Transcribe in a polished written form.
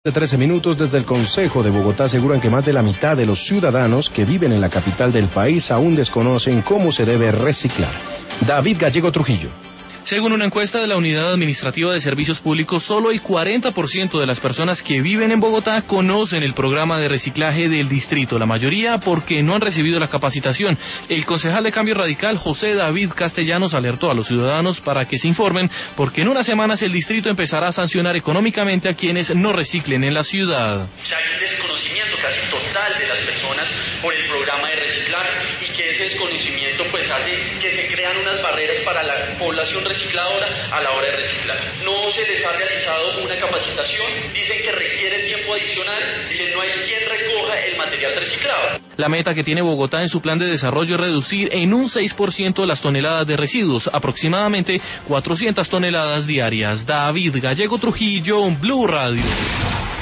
De 13 minutos desde el Consejo de Bogotá aseguran que más de la mitad de los ciudadanos que viven en la capital del país aún desconocen cómo se debe reciclar. David Gallego Trujillo. Según una encuesta de la Unidad Administrativa de Servicios Públicos, solo el 40% de las personas que viven en Bogotá conocen el programa de reciclaje del distrito, la mayoría porque no han recibido la capacitación. El concejal de Cambio Radical, José David Castellanos, alertó a los ciudadanos para que se informen, porque en unas semanas el distrito empezará a sancionar económicamente a quienes no reciclen en la ciudad. O sea, hay un desconocimiento casi total de las personas por el programa de reciclaje y que ese desconocimiento pues hace que se crean unas barreras para la población recicladora a la hora de reciclar. No se les ha realizado una capacitación, dicen que requiere tiempo adicional y que no hay quien recoja el material reciclado. La meta que tiene Bogotá en su plan de desarrollo es reducir en un 6% las toneladas de residuos, aproximadamente 400 toneladas diarias. David Gallego Trujillo, Blue Radio.